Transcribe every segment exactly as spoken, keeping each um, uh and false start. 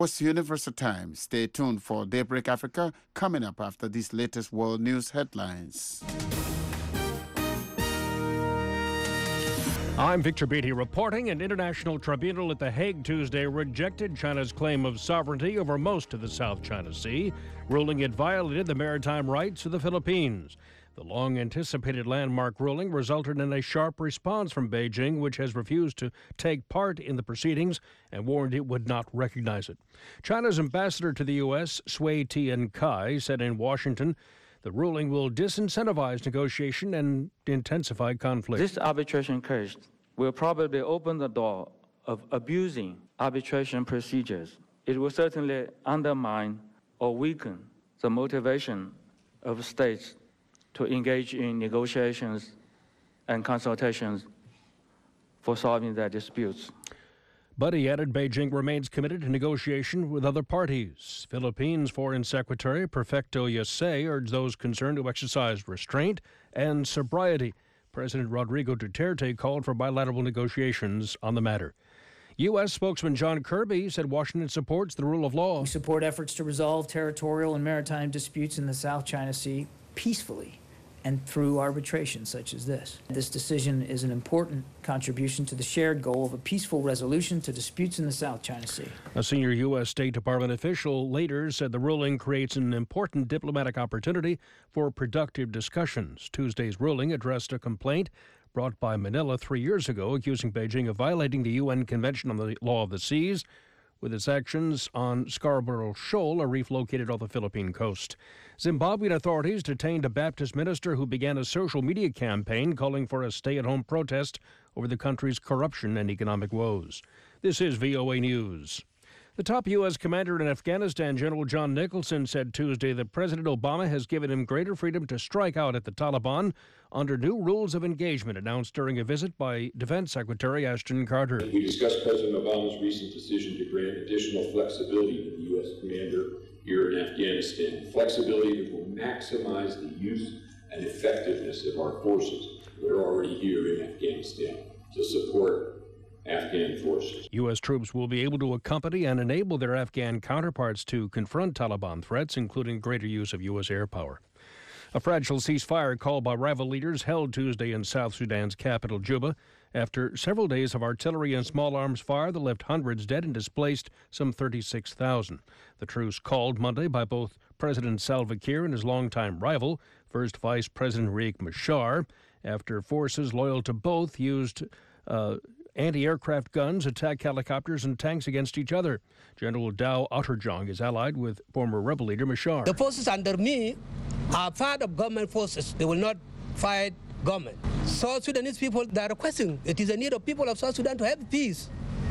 What's Universal Time? Stay tuned for Daybreak Africa coming up after these latest world news headlines. I'm Victor Beatty reporting. An international tribunal at The Hague Tuesday rejected China's claim of sovereignty over most of the South China Sea, ruling it violated the maritime rights of the Philippines. The long-anticipated landmark ruling resulted in a sharp response from Beijing, which has refused to take part in the proceedings and warned it would not recognize it. China's ambassador to the U S, Sui Tian-kai, said in Washington the ruling will disincentivize negotiation and intensify conflict. This arbitration case will probably open the door of abusing arbitration procedures. It will certainly undermine or weaken the motivation of states to engage in negotiations and consultations for solving their disputes. But he added Beijing remains committed to negotiation with other parties. Philippines Foreign Secretary Perfecto Yasay urged those concerned to exercise restraint and sobriety. President Rodrigo Duterte called for bilateral negotiations on the matter. U S spokesman John Kirby said Washington supports the rule of law. We support efforts to resolve territorial and maritime disputes in the South China Sea peacefully and through arbitration such as this. This decision is an important contribution to the shared goal of a peaceful resolution to disputes in the South China Sea. A senior U S State Department official later said the ruling creates an important diplomatic opportunity for productive discussions. Tuesday's ruling addressed a complaint brought by Manila three years ago accusing Beijing of violating the U N Convention on the Law of the Seas with its actions on Scarborough Shoal, a reef located off the Philippine coast. Zimbabwean authorities detained a Baptist minister who began a social media campaign calling for a stay-at-home protest over the country's corruption and economic woes. This is V O A News. The top U S commander in Afghanistan, General John Nicholson, said Tuesday that President Obama has given him greater freedom to strike out at the Taliban under new rules of engagement announced during a visit by Defense Secretary Ashton Carter. We discussed President Obama's recent decision to grant additional flexibility to the U S commander here in Afghanistan, flexibility that will maximize the use and effectiveness of our forces that are already here in Afghanistan to support Afghan forces. U S troops will be able to accompany and enable their Afghan counterparts to confront Taliban threats, including greater use of U S air power. A fragile ceasefire called by rival leaders held Tuesday in South Sudan's capital, Juba, after several days of artillery and small arms fire that left hundreds dead and displaced some thirty-six thousand. The truce called Monday by both President Salva Kiir and his longtime rival, First Vice President Riek Machar, after forces loyal to both used uh, anti-aircraft guns, attack helicopters, and tanks against each other. General Dow Otterjong is allied with former rebel leader Machar. The forces under me are part of government forces. They will not fight government. South Sudanese people, they are requesting, it is a need of people of South Sudan to have peace.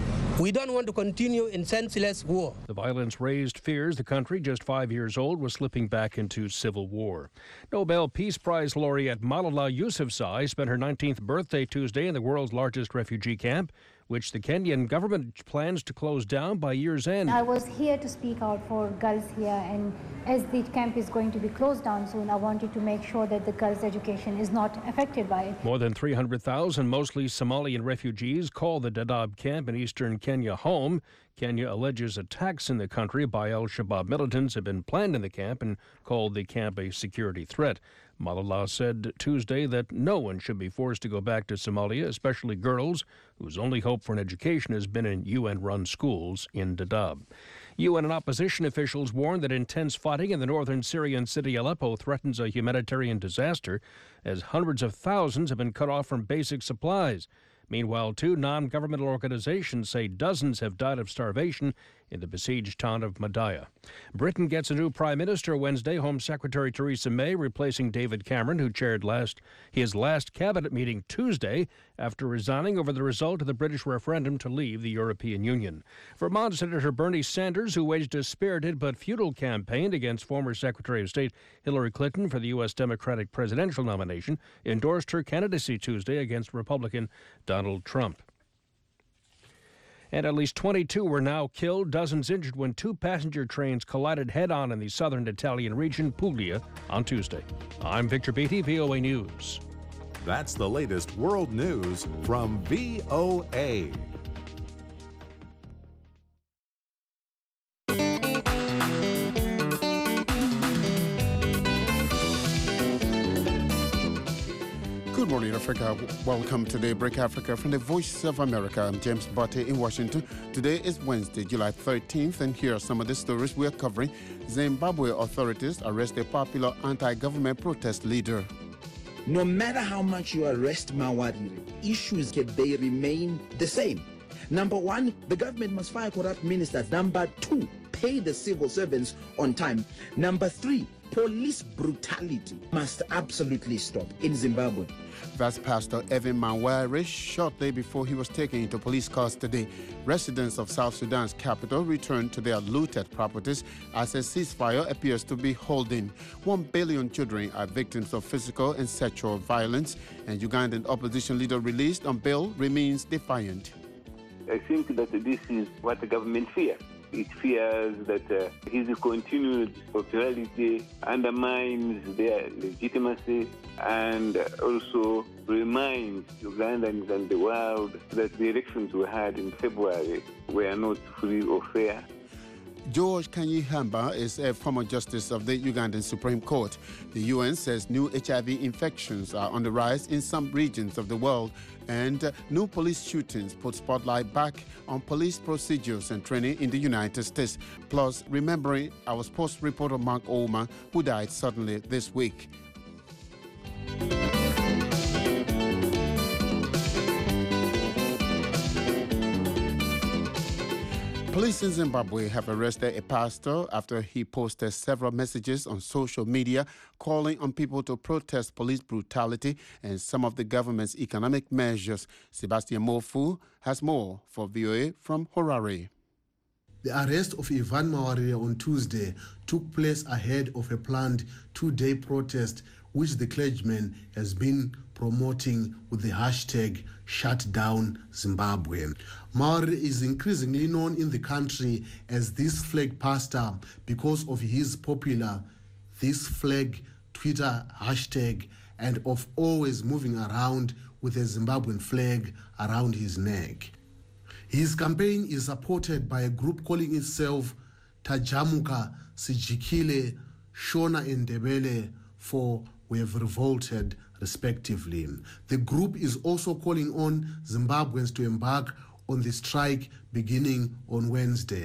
We don't want to continue in senseless war. The violence raised fears the country, just five years old, was slipping back into civil war. Nobel Peace Prize laureate Malala Yousafzai spent her nineteenth birthday Tuesday in the world's largest refugee camp, which the Kenyan government plans to close down by year's end. I was here to speak out for girls here, and as the camp is going to be closed down soon, I wanted to make sure that the girls' education is not affected by it. More than three hundred thousand, mostly Somalian refugees, call the Dadaab camp in eastern Kenya home. Kenya alleges attacks in the country by al-Shabaab militants have been planned in the camp and called the camp a security threat. Malala said Tuesday that no one should be forced to go back to Somalia, especially girls, whose only hope for an education has been in U N-run schools in Dadaab. U N and opposition officials warn that intense fighting in the northern Syrian city Aleppo threatens a humanitarian disaster as hundreds of thousands have been cut off from basic supplies. Meanwhile, two non-governmental organizations say dozens have died of starvation in the besieged town of Madaya. Britain gets a new prime minister Wednesday. Home Secretary Theresa May replacing David Cameron, who chaired last his last cabinet meeting Tuesday after resigning over the result of the British referendum to leave the European Union. Vermont Senator Bernie Sanders, who waged a spirited but futile campaign against former Secretary of State Hillary Clinton for the U S Democratic presidential nomination, endorsed her candidacy Tuesday against Republican Donald Trump. And at least twenty-two were now killed, dozens injured when two passenger trains collided head-on in the southern Italian region, Puglia, on Tuesday. I'm Victor Beatty, V O A News. That's the latest world news from V O A. Good morning, Africa. Welcome to Daybreak Africa from the Voice of America. I'm James Botte in Washington. Today is Wednesday, July thirteenth, and here are some of the stories we are covering. Zimbabwe authorities arrest a popular anti-government protest leader. No matter how much you arrest Mawarire, issues they remain the same. Number one, the government must fire corrupt ministers. Number two, pay the civil servants on time. Number three, police brutality must absolutely stop in Zimbabwe. That's Pastor Evan Mawarire shortly before he was taken into police custody. Residents of South Sudan's capital returned to their looted properties as a ceasefire appears to be holding. One billion children are victims of physical and sexual violence, and Ugandan opposition leader released on bail remains defiant. I think that this is what the government fears. It fears that uh, his continued popularity undermines their legitimacy and also reminds Ugandans and the world that the elections we had in February were not free or fair. George Kanyihamba is a former justice of the Ugandan Supreme Court. The U N says new H I V infections are on the rise in some regions of the world, and uh, new police shootings put spotlight back on police procedures and training in the United States. Plus, remembering our sports reporter Mark Oman, who died suddenly this week. Police in Zimbabwe have arrested a pastor after he posted several messages on social media calling on people to protest police brutality and some of the government's economic measures. Sebastian Mofu has more for V O A from Harare. The arrest of Ivan Mawarire on Tuesday took place ahead of a planned two-day protest which the clergyman has been promoting with the hashtag Shut Down Zimbabwe. Mawarire is increasingly known in the country as This Flag Pastor because of his popular This Flag Twitter hashtag and of always moving around with a Zimbabwean flag around his neck. His campaign is supported by a group calling itself Tajamuka Sijikile, Shona Ndebele for We Have Revolted, respectively. The group is also calling on Zimbabweans to embark on the strike beginning on Wednesday.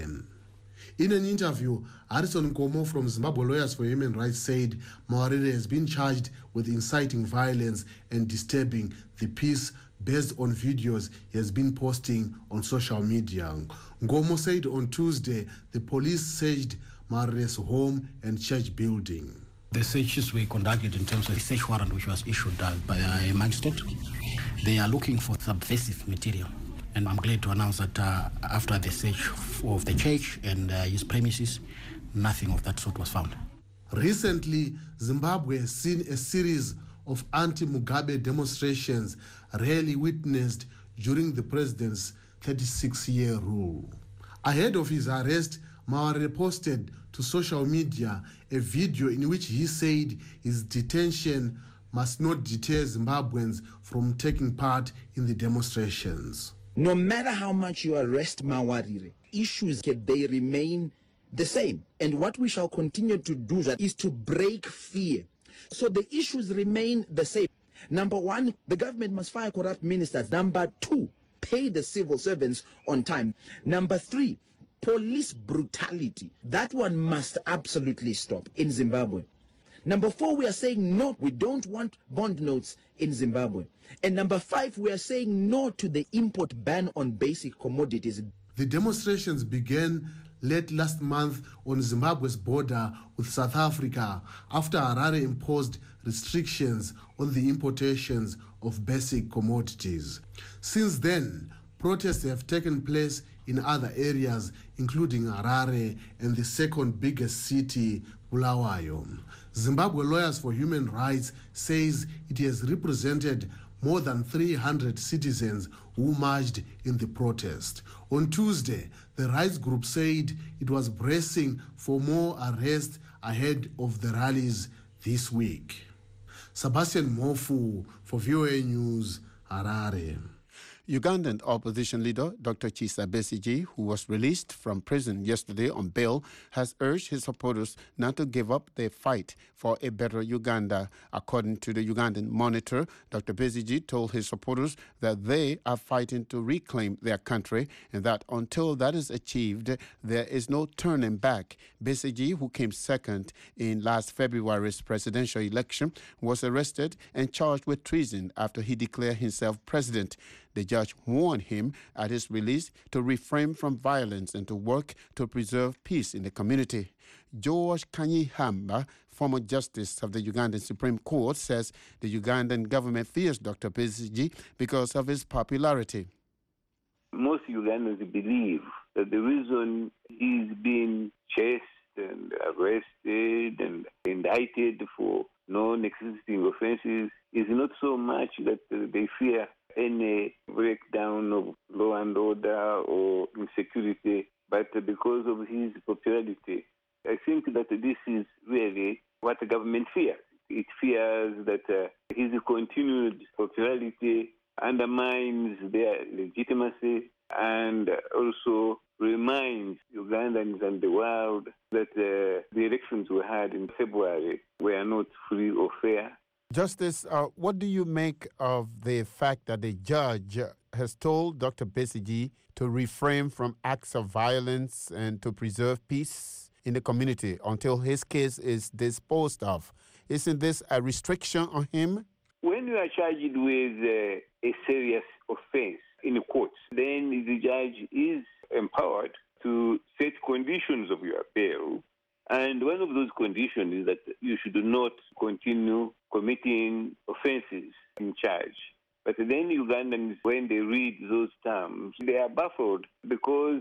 In an interview, Harrison Nkomo from Zimbabwe Lawyers for Human Rights said Mawarire has been charged with inciting violence and disturbing the peace based on videos he has been posting on social media. Nkomo said on Tuesday the police searched Mawarire's home and church building. The searches were conducted in terms of a search warrant which was issued uh, by a magistrate. They are looking for subversive material. And I'm glad to announce that uh, after the search of the church and uh, his premises, nothing of that sort was found. Recently, Zimbabwe has seen a series of anti-Mugabe demonstrations rarely witnessed during the president's thirty-six-year rule. Ahead of his arrest, Mawarire posted to social media a video in which he said his detention must not deter Zimbabweans from taking part in the demonstrations. No matter how much you arrest Mawarire, issues they remain the same. And what we shall continue to do that is to break fear. So the issues remain the same. Number one, the government must fire corrupt ministers. Number two, pay the civil servants on time. Number three, police brutality. That one must absolutely stop in Zimbabwe. Number four, we are saying no, we don't want bond notes in Zimbabwe. And number five, we are saying no to the import ban on basic commodities. The demonstrations began late last month on Zimbabwe's border with South Africa after Harare imposed restrictions on the importations of basic commodities. Since then, protests have taken place in other areas, including Harare and the second biggest city, Bulawayo. Zimbabwe Lawyers for Human Rights says it has represented more than three hundred citizens who marched in the protest. On Tuesday, the rights group said it was bracing for more arrests ahead of the rallies this week. Sebastian Mofu for V O A News, Harare. Ugandan opposition leader Doctor Kizza Besigye, who was released from prison yesterday on bail, has urged his supporters not to give up their fight for a better Uganda. According to the Ugandan Monitor, Doctor Besigye told his supporters that they are fighting to reclaim their country and that until that is achieved, there is no turning back. Besigye, who came second in last February's presidential election, was arrested and charged with treason after he declared himself president. The judge warned him at his release to refrain from violence and to work to preserve peace in the community. George Kanyihamba, former justice of the Ugandan Supreme Court, says the Ugandan government fears Doctor Besigye because of his popularity. Most Ugandans believe that the reason he's been chased and arrested and indicted for non-existing offenses is not so much that they fear any breakdown of law and order or insecurity, but because of his popularity. I think that this is really what the government fears. It fears that uh, his continued popularity undermines their legitimacy and also reminds Ugandans and the world that uh, the elections we had in February were not free or fair. Justice, uh, what do you make of the fact that the judge has told Doctor Besigye to refrain from acts of violence and to preserve peace in the community until his case is disposed of? Isn't this a restriction on him? When you are charged with uh, a serious offense in a court, then the judge is empowered to set conditions of your bail. And one of those conditions is that you should not continue committing offenses in charge. But then Ugandans, when they read those terms, they are baffled because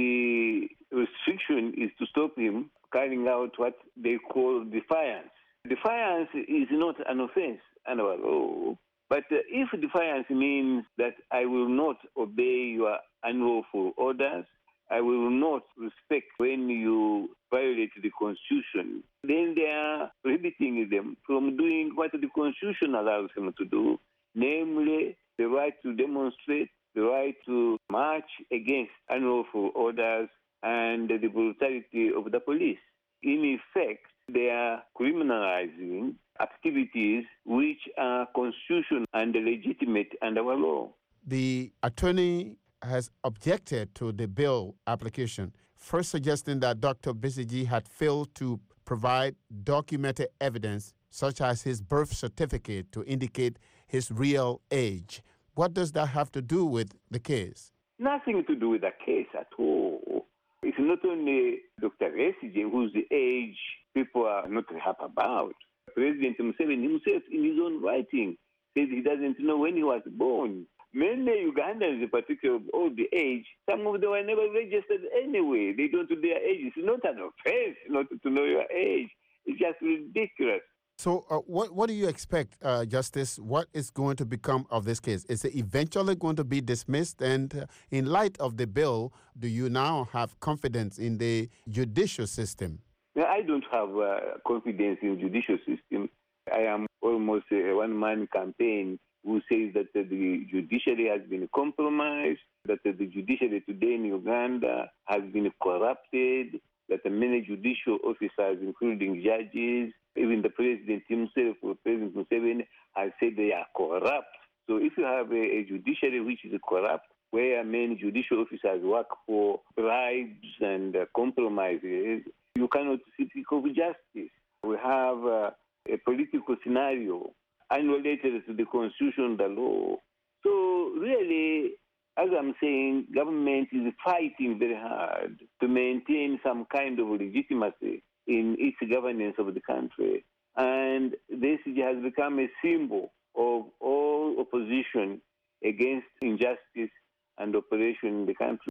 the restriction is to stop him carrying out what they call defiance. Defiance is not an offense under our law. But uh, if defiance means that I will not obey your unlawful orders, I will not respect when you violate the Constitution, then they are prohibiting them from doing what the Constitution allows them to do, namely the right to demonstrate, the right to march against unlawful orders and the brutality of the police. In effect, they are criminalizing activities which are constitutional and legitimate under our law. The attorney has objected to the bill application, first suggesting that Doctor Besigye had failed to provide documented evidence, such as his birth certificate, to indicate his real age. What does that have to do with the case? Nothing to do with the case at all. It's not only Doctor Besigye whose age people are not happy about. President Museveni himself, in his own writing, says he doesn't know when he was born. Many Ugandans, in particular of old age, some of them were never registered anyway. They don't know their age. It's not an offense not to know your age. It's just ridiculous. So uh, what, what do you expect, uh, Justice? What is going to become of this case? Is it eventually going to be dismissed? And uh, in light of the bill, do you now have confidence in the judicial system? I don't have uh, confidence in the judicial system. I am almost a one-man campaign who says that uh, the judiciary has been compromised, that uh, the judiciary today in Uganda has been corrupted, that uh, many judicial officers, including judges, even the president himself, President Museveni, has said they are corrupt. So if you have a, a judiciary which is corrupt, where many judicial officers work for bribes and uh, compromises, you cannot speak of justice. We have uh, a political scenario unrelated to the Constitution, the law. So really, as I'm saying, government is fighting very hard to maintain some kind of legitimacy in its governance of the country. And this has become a symbol of all opposition against injustice and oppression in the country.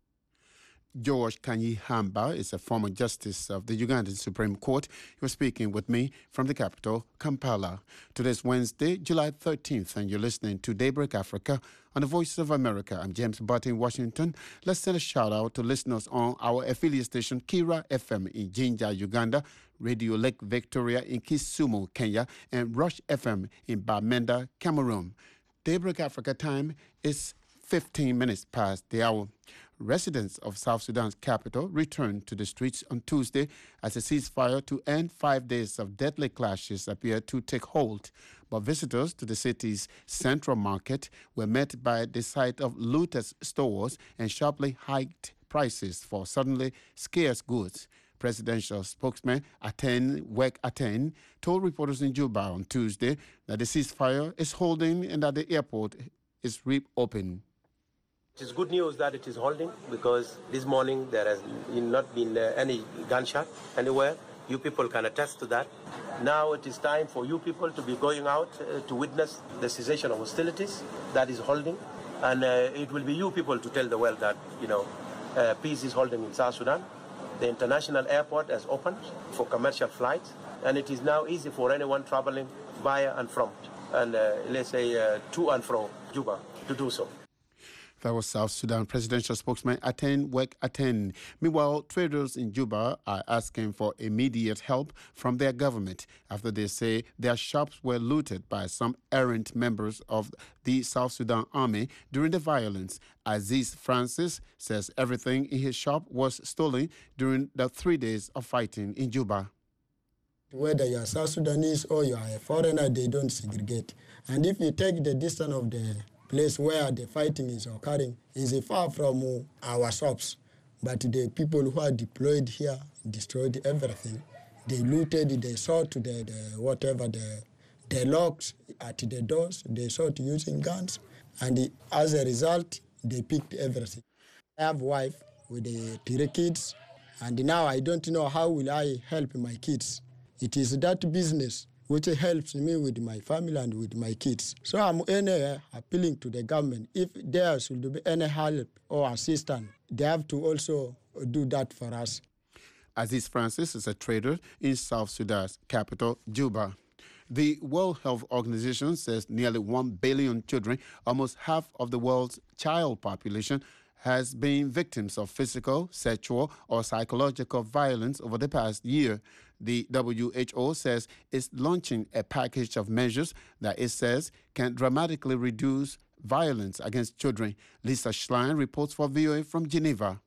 George Kanyihamba is a former justice of the Ugandan Supreme Court. He was speaking with me from the capital, Kampala. Today's Wednesday, July thirteenth, and you're listening to Daybreak Africa on the Voice of America. I'm James Butt in Washington. Let's send a shout-out to listeners on our affiliate station, Kira F M in Jinja, Uganda, Radio Lake Victoria in Kisumu, Kenya, and Rush F M in Bamenda, Cameroon. Daybreak Africa time is fifteen minutes past the hour. Residents of South Sudan's capital returned to the streets on Tuesday as a ceasefire to end five days of deadly clashes appeared to take hold. But visitors to the city's central market were met by the sight of looted stores and sharply hiked prices for suddenly scarce goods. Presidential spokesman Aten Wek Aten told reporters in Juba on Tuesday that the ceasefire is holding and that the airport is reopened. It is good news that it is holding because this morning there has not been uh, any gunshot anywhere. You people can attest to that. Now it is time for you people to be going out uh, to witness the cessation of hostilities that is holding. And uh, it will be you people to tell the world that, you know, uh, peace is holding in South Sudan. The international airport has opened for commercial flights, and it is now easy for anyone traveling via and from, and uh, let's say uh, to and from Juba to do so. That was South Sudan presidential spokesman Aten Wek Aten. Meanwhile, traders in Juba are asking for immediate help from their government after they say their shops were looted by some errant members of the South Sudan army during the violence. Aziz Francis says everything in his shop was stolen during the three days of fighting in Juba. Whether you are South Sudanese or you are a foreigner, they don't segregate. And if you take the distance of the place where the fighting is occurring, is far from our shops. But the people who are deployed here destroyed everything. They looted, they shot the, the whatever, the, the locks at the doors, they shot using guns, and the, as a result, they picked everything. I have a wife with the three kids, and now I don't know how will I help my kids. It is that business which helps me with my family and with my kids. So I'm any, appealing to the government. If there should be any help or assistance, they have to also do that for us. Aziz Francis is a trader in South Sudan's capital, Juba. The World Health Organization says nearly one billion children, almost half of the world's child population, has been victims of physical, sexual, or psychological violence over the past year. The W H O says it's launching a package of measures that it says can dramatically reduce violence against children. Lisa Schlein reports for V O A from Geneva.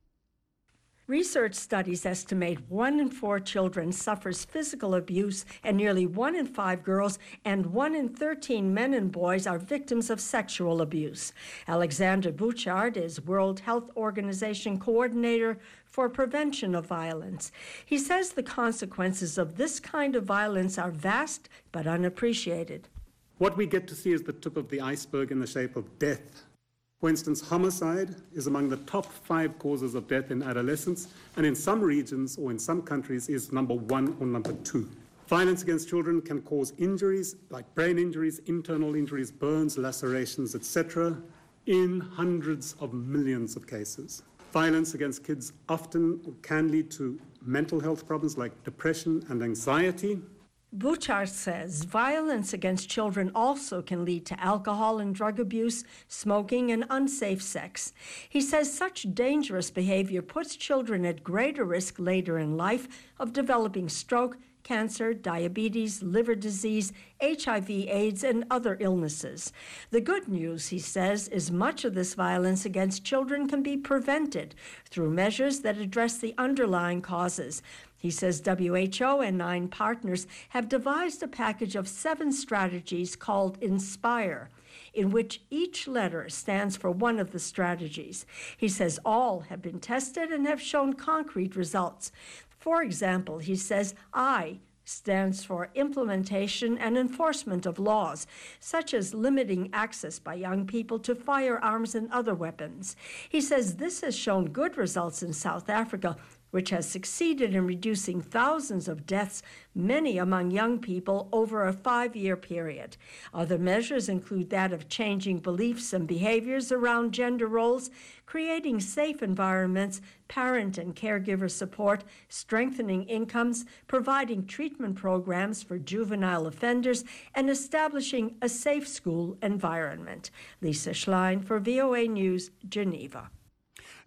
Research studies estimate one in four children suffers physical abuse, and nearly one in five girls and one in thirteen men and boys are victims of sexual abuse. Alexander Bouchard is World Health Organization coordinator for prevention of violence. He says the consequences of this kind of violence are vast but unappreciated. What we get to see is the tip of the iceberg in the shape of death. For instance, homicide is among the top five causes of death in adolescence, and in some regions or in some countries is number one or number two. Violence against children can cause injuries like brain injuries, internal injuries, burns, lacerations, et cetera, in hundreds of millions of cases. Violence against kids often can lead to mental health problems like depression and anxiety. Bouchard says violence against children also can lead to alcohol and drug abuse, smoking, and unsafe sex. He says such dangerous behavior puts children at greater risk later in life of developing stroke, cancer, diabetes, liver disease, H I V AIDS, and other illnesses. The good news, he says, is much of this violence against children can be prevented through measures that address the underlying causes. He says W H O and nine partners have devised a package of seven strategies called INSPIRE, in which each letter stands for one of the strategies. He says all have been tested and have shown concrete results. For example, he says I stands for implementation and enforcement of laws, such as limiting access by young people to firearms and other weapons. He says this has shown good results in South Africa, which has succeeded in reducing thousands of deaths, many among young people, over a five-year period. Other measures include that of changing beliefs and behaviors around gender roles, creating safe environments, parent and caregiver support, strengthening incomes, providing treatment programs for juvenile offenders, and establishing a safe school environment. Lisa Schlein for V O A News, Geneva.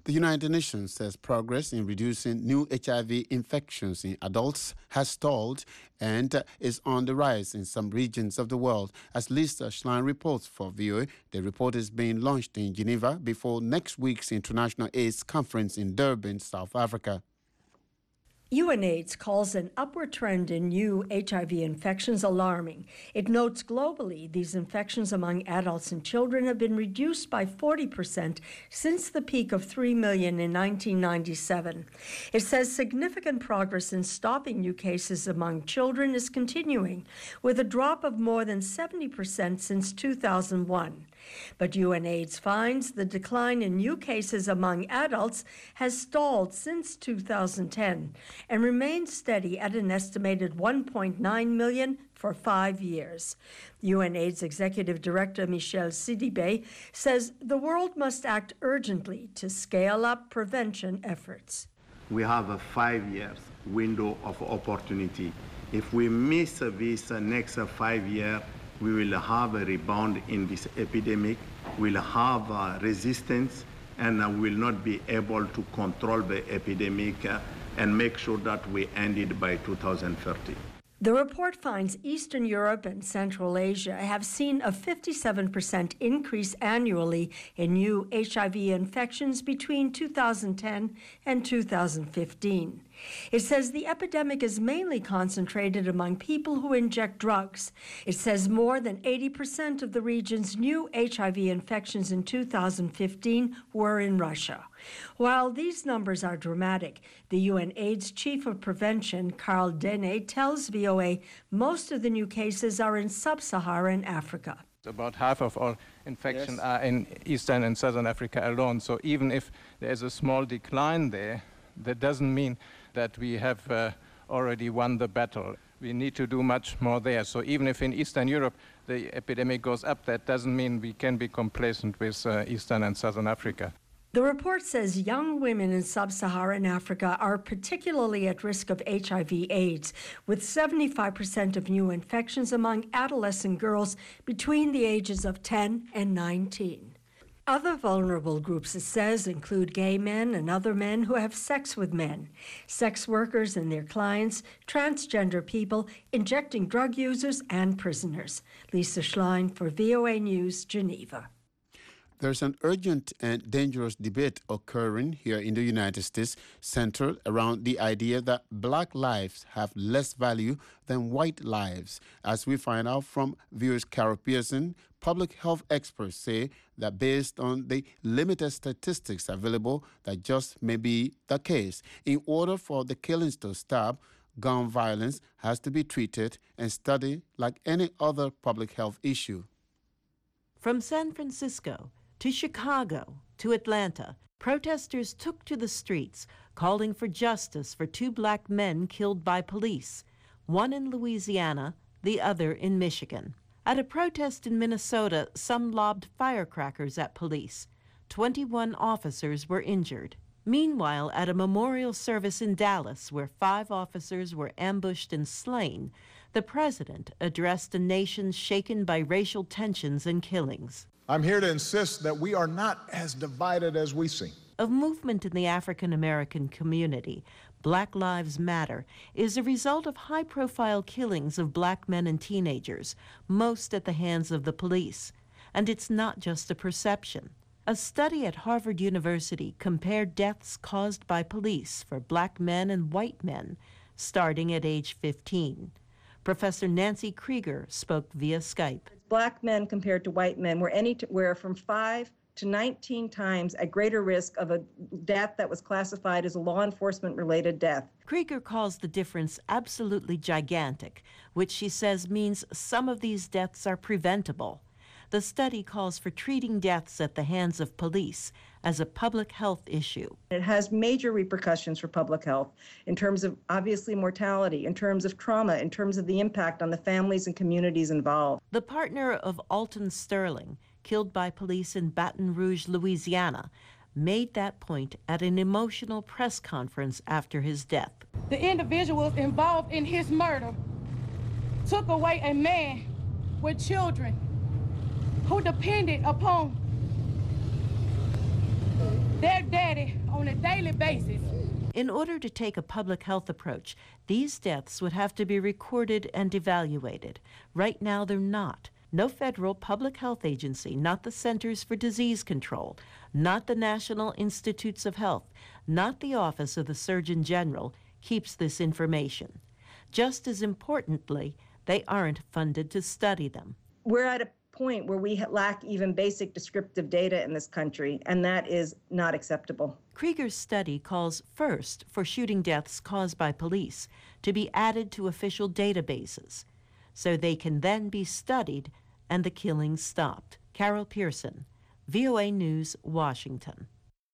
The United Nations says progress in reducing new H I V infections in adults has stalled and uh, is on the rise in some regions of the world. As Lisa Schlein reports for V O A, the report is being launched in Geneva before next week's International AIDS Conference in Durban, South Africa. UNAIDS calls an upward trend in new H I V infections alarming. It notes globally these infections among adults and children have been reduced by forty percent since the peak of three million in nineteen ninety-seven. It says significant progress in stopping new cases among children is continuing, with a drop of more than seventy percent since two thousand one. But UNAIDS finds the decline in new cases among adults has stalled since two thousand ten and remains steady at an estimated one point nine million for five years. UNAIDS Executive Director Michel Sidibe says the world must act urgently to scale up prevention efforts. We have a five-year window of opportunity. If we miss this next five years, we will have a rebound in this epidemic, we'll have uh, resistance, and uh, will not be able to control the epidemic uh, and make sure that we end it by two thousand thirty. The report finds Eastern Europe and Central Asia have seen a fifty-seven percent increase annually in new H I V infections between two thousand ten and two thousand fifteen. It says the epidemic is mainly concentrated among people who inject drugs. It says more than eighty percent of the region's new H I V infections in two thousand fifteen were in Russia. While these numbers are dramatic, the UNAIDS Chief of Prevention, Carl Dene, tells V O A most of the new cases are in sub-Saharan Africa. About half of all infections Yes. are in Eastern and Southern Africa alone. So even if there is a small decline there, that doesn't mean that we have uh, already won the battle. We need to do much more there. So even if in Eastern Europe the epidemic goes up, that doesn't mean we can be complacent with uh, Eastern and Southern Africa. The report says young women in sub-Saharan Africa are particularly at risk of H I V AIDS, with seventy-five percent of new infections among adolescent girls between the ages of ten and nineteen. Other vulnerable groups, it says, include gay men and other men who have sex with men, sex workers and their clients, transgender people, injecting drug users, and prisoners. Lisa Schlein for V O A News, Geneva. There's an urgent and dangerous debate occurring here in the United States centered around the idea that black lives have less value than white lives. As we find out from V O A's Carol Pearson, public health experts say that based on the limited statistics available, that just may be the case. In order for the killings to stop, gun violence has to be treated and studied like any other public health issue. From San Francisco to Chicago to Atlanta, protesters took to the streets, calling for justice for two black men killed by police, one in Louisiana, the other in Michigan. At a protest in Minnesota, some lobbed firecrackers at police. twenty-one officers were injured. Meanwhile, at a memorial service in Dallas, where five officers were ambushed and slain, the president addressed a nation shaken by racial tensions and killings. I'm here to insist that we are not as divided as we seem. A movement in the African American community, Black Lives Matter, is a result of high-profile killings of black men and teenagers, most at the hands of the police. And it's not just a perception. A study at Harvard University compared deaths caused by police for black men and white men, starting at age fifteen. Professor Nancy Krieger spoke via Skype. Black men compared to white men were anywhere from five to nineteen times at greater risk of a death that was classified as a law enforcement-related death. Krieger calls the difference absolutely gigantic, which she says means some of these deaths are preventable. The study calls for treating deaths at the hands of police as a public health issue. It has major repercussions for public health in terms of, obviously, mortality, in terms of trauma, in terms of the impact on the families and communities involved. The partner of Alton Sterling, killed by police in Baton Rouge, Louisiana, made that point at an emotional press conference after his death. The individuals involved in his murder took away a man with children who depended upon their daddy on a daily basis. In order to take a public health approach, these deaths would have to be recorded and evaluated. Right now, they're not. No federal public health agency, not the Centers for Disease Control, not the National Institutes of Health, not the Office of the Surgeon General, keeps this information. Just as importantly, they aren't funded to study them. We're at a point where we lack even basic descriptive data in this country, and that is not acceptable. Krieger's study calls first for shooting deaths caused by police to be added to official databases so they can then be studied and the killings stopped. Carol Pearson, V O A News, Washington.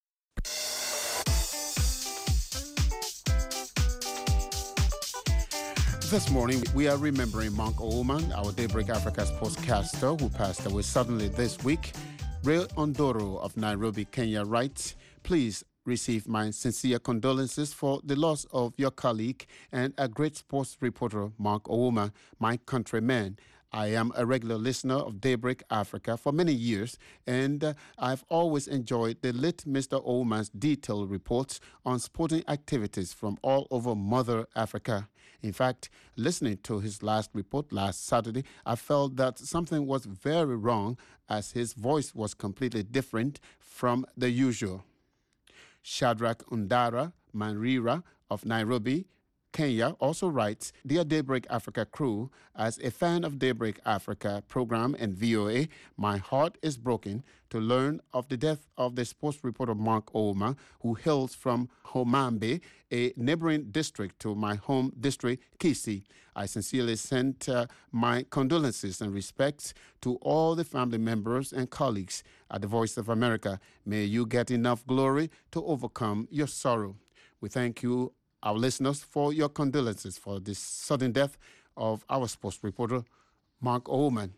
This morning, we are remembering Mark Oulman, our Daybreak Africa sportscaster, who passed away suddenly this week. Ray Ondoro of Nairobi, Kenya writes, "Please receive my sincere condolences for the loss of your colleague and a great sports reporter, Mark Oulman, my countryman. I am a regular listener of Daybreak Africa for many years, and uh, I've always enjoyed the late Mister Oulman's detailed reports on sporting activities from all over Mother Africa. In fact, listening to his last report last Saturday, I felt that something was very wrong as his voice was completely different from the usual." Shadrach Undara Manrira of Nairobi, Kenya also writes, "Dear Daybreak Africa crew, as a fan of Daybreak Africa program and V O A, my heart is broken to learn of the death of the sports reporter Mark Oulman, who hails from Homambe, a neighboring district to my home district, Kisii. I sincerely send uh, my condolences and respects to all the family members and colleagues at the Voice of America. May you get enough glory to overcome your sorrow." We thank you, our listeners, for your condolences for this sudden death of our sports reporter, Mark Oulman.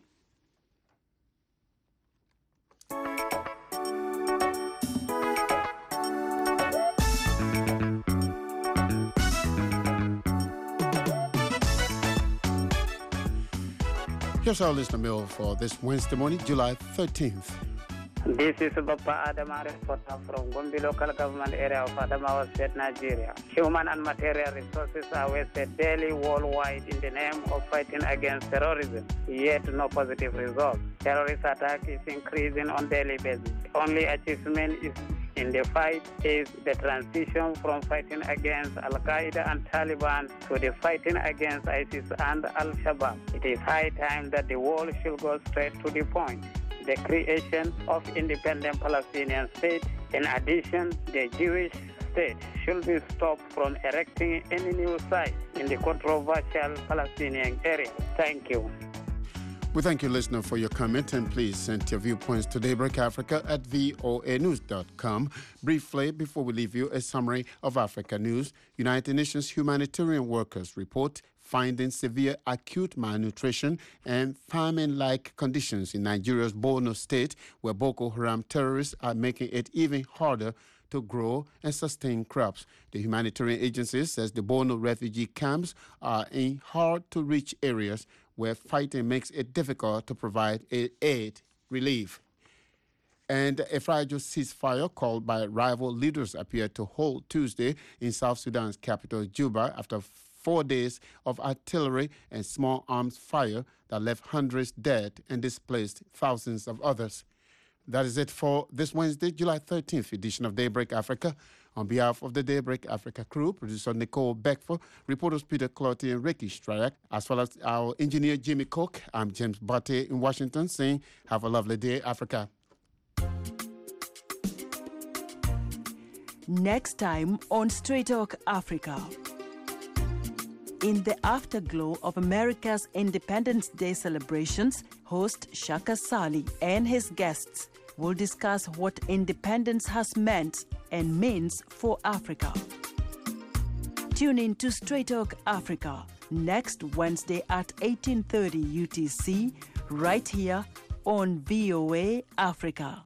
Here's our listener mail for this Wednesday morning, July thirteenth. This is Bappa Adama, reporter from Gombe local government area of Adamawa State, Nigeria. Human and material resources are wasted daily worldwide in the name of fighting against terrorism, yet no positive results. Terrorist attack is increasing on daily basis. Only achievement is in the fight is the transition from fighting against Al-Qaeda and Taliban to the fighting against ISIS and Al-Shabaab. It is high time that the world should go straight to the point. The creation of independent Palestinian state. In addition, the Jewish state should be stopped from erecting any new site in the controversial Palestinian area. Thank you. We thank you, listener, for your comment, and please send your viewpoints to Daybreak Africa at V O A news dot com. Briefly, before we leave you, a summary of Africa news. United Nations humanitarian workers report finding severe acute malnutrition and famine-like conditions in Nigeria's Borno state, where Boko Haram terrorists are making it even harder to grow and sustain crops. The humanitarian agency says the Borno refugee camps are in hard-to-reach areas where fighting makes it difficult to provide aid relief. And a fragile ceasefire called by rival leaders appeared to hold Tuesday in South Sudan's capital, Juba, after four days of artillery and small arms fire that left hundreds dead and displaced thousands of others. That is it for this Wednesday, July thirteenth edition of Daybreak Africa. On behalf of the Daybreak Africa crew, producer Nicole Beckford, reporters Peter Clotty and Ricky Strayak, as well as our engineer Jimmy Cook, I'm James Butte in Washington saying, have a lovely day, Africa. Next time on Straight Talk Africa. In the afterglow of America's Independence Day celebrations, host Shaka Sali and his guests will discuss what independence has meant and means for Africa. Tune in to Straight Talk Africa next Wednesday at eighteen thirty U T C, right here on V O A Africa.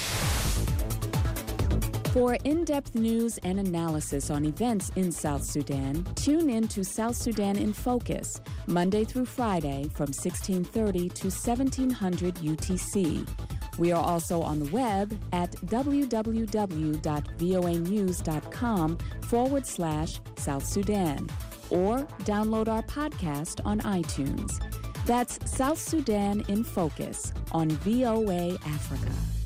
For in-depth news and analysis on events in South Sudan, tune in to South Sudan in Focus, Monday through Friday from sixteen thirty to seventeen hundred U T C. We are also on the web at www.voanews.com forward slash South Sudan, or download our podcast on iTunes. That's South Sudan in Focus on V O A Africa.